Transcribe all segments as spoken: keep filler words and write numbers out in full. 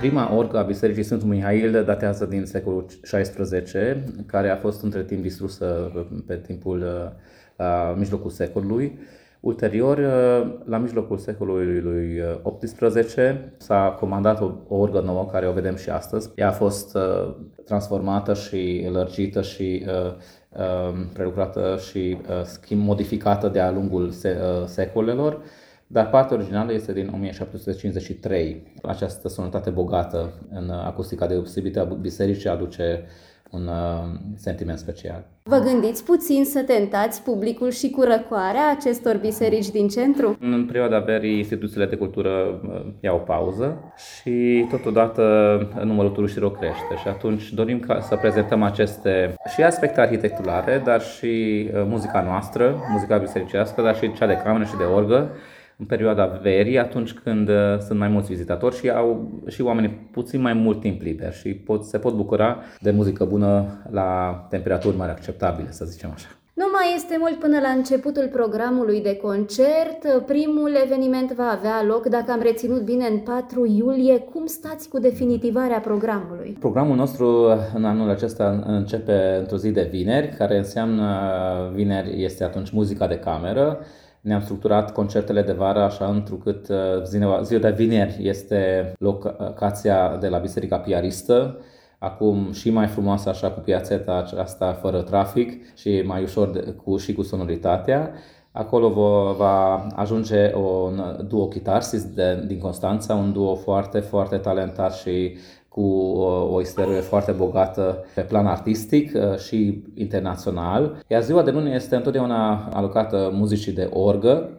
Prima orgă a Bisericii Sfântul Mihail datează din secolul șaisprezece, care a fost între timp distrusă pe timpul la mijlocul secolului. Ulterior, la mijlocul secolului optsprezece, s-a comandat o, o orgă nouă, care o vedem și astăzi. Ea a fost uh, transformată și lărgită și uh, uh, prelucrată și uh, schimb modificată de-a lungul se, uh, secolelor, dar partea originală este din o mie șapte sute cincizeci și trei. Această sonoritate bogată în acustica deosebită a bisericii aduce un uh, sentiment special. Vă gândiți puțin să tentați publicul și cu răcoarea acestor biserici din centru? În perioada verii, instituțiile de cultură uh, iau o pauză și totodată numărul turiștilor crește și atunci dorim ca să prezentăm aceste și aspecte arhitecturale, dar și uh, muzica noastră, muzica bisericească, dar și cea de cameră și de orgă, în perioada verii, atunci când uh, sunt mai mulți vizitatori și au și oamenii puțin mai mult timp liber și pot, se pot bucura de muzică bună la temperaturi mai acceptabile, să zicem așa. Nu mai este mult până la începutul programului de concert. Primul eveniment va avea loc, dacă am reținut bine, în patru iulie. Cum stați cu definitivarea programului? Programul nostru în anul acesta începe într-o zi de vineri, care înseamnă vineri este atunci muzica de cameră. Ne-am structurat concertele de vară așa întrucât ziua de vineri este locația de la Biserica Piaristă, acum și mai frumoasă așa cu piațeta aceasta fără trafic și mai ușor de, cu, și cu sonoritatea. Acolo va, va ajunge un duo Chitarsis de, din Constanța, un duo foarte, foarte talentat și cu o, o istorie foarte bogată pe plan artistic și internațional. Iar ziua de luni este întotdeauna alocată muzicii de orgă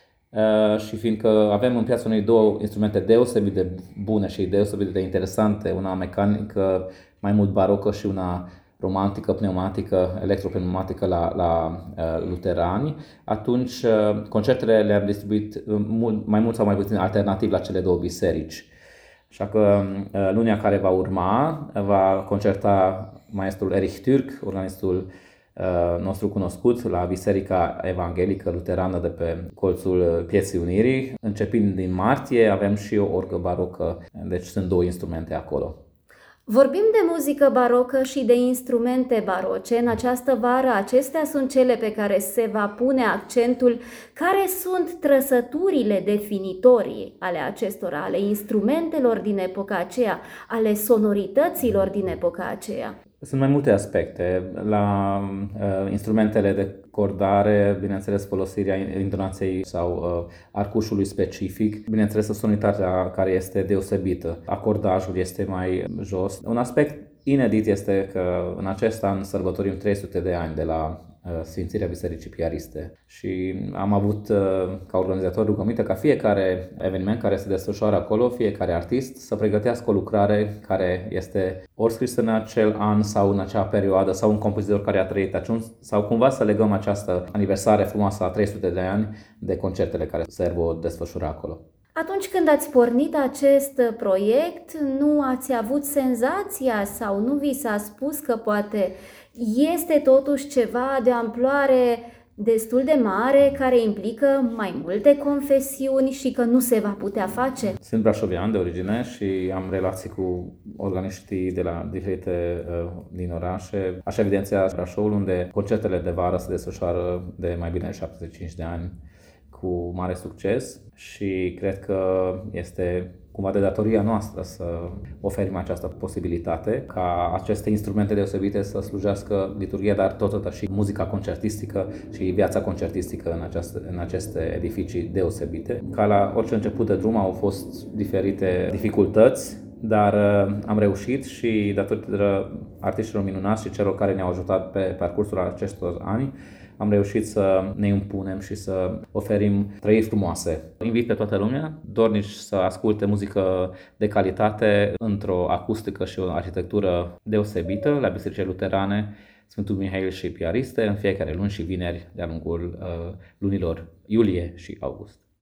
și fiindcă avem în piața noi două instrumente deosebit de bune și deosebit de interesante, una mecanică mai mult barocă și una romantică, pneumatică, electropneumatică la, la uh, luterani, atunci uh, concertele le-am distribuit mult, mai mult sau mai puțin alternativ la cele două biserici. Așa că uh, lunia care va urma va concerta maestrul Erich Türk, organistul uh, nostru cunoscut la Biserica Evanghelică Luterană de pe colțul Pieții Unirii. Începând din martie avem și o orgă barocă, deci sunt două instrumente acolo. Vorbim de muzică barocă și de instrumente baroce. În această vară, acestea sunt cele pe care se va pune accentul. Care sunt trăsăturile definitorii ale acestora, ale instrumentelor din epoca aceea, ale sonorităților din epoca aceea? Sunt mai multe aspecte. La uh, instrumentele de cordare, bineînțeles folosirea intonației sau uh, arcușului specific, bineînțeles sonoritatea care este deosebită. Acordajul este mai jos. Un aspect inedit este că în acest an sărbătorim trei sute de ani de la Sfințirea Bisericii Piariste și am avut ca organizator rugăminte ca fiecare eveniment care se desfășoară acolo, fiecare artist să pregătească o lucrare care este ori scrisă în acel an sau în acea perioadă sau un compozitor care a trăit atunci sau cumva să legăm această aniversare frumoasă a trei sute de ani de concertele care se vor desfășura acolo. Atunci când ați pornit acest proiect, nu ați avut senzația sau nu vi s-a spus că poate este totuși ceva de amploare destul de mare, care implică mai multe confesiuni și că nu se va putea face? Sunt brașovian de origine și am relații cu organiștii de la diferite uh, din orașe. Aș evidenția Brașovul, unde concertele de vară se desfășoară de mai bine de șaptezeci și cinci de ani cu mare succes și cred că este cumva de datoria noastră să oferim această posibilitate ca aceste instrumente deosebite să slujească liturghia, dar totodată și muzica concertistică și viața concertistică în, această, în aceste edificii deosebite. Ca la orice început de drum au fost diferite dificultăți, dar am reușit și datorită artiștilor minunați și celor care ne-au ajutat pe parcursul acestor ani, am reușit să ne impunem și să oferim trăiri frumoase. Invit pe toată lumea, dornici să asculte muzică de calitate într-o acustică și o arhitectură deosebită la bisericile luterane Sfântul Mihail și Piariste în fiecare luni și vineri de-a lungul uh, lunilor iulie și august.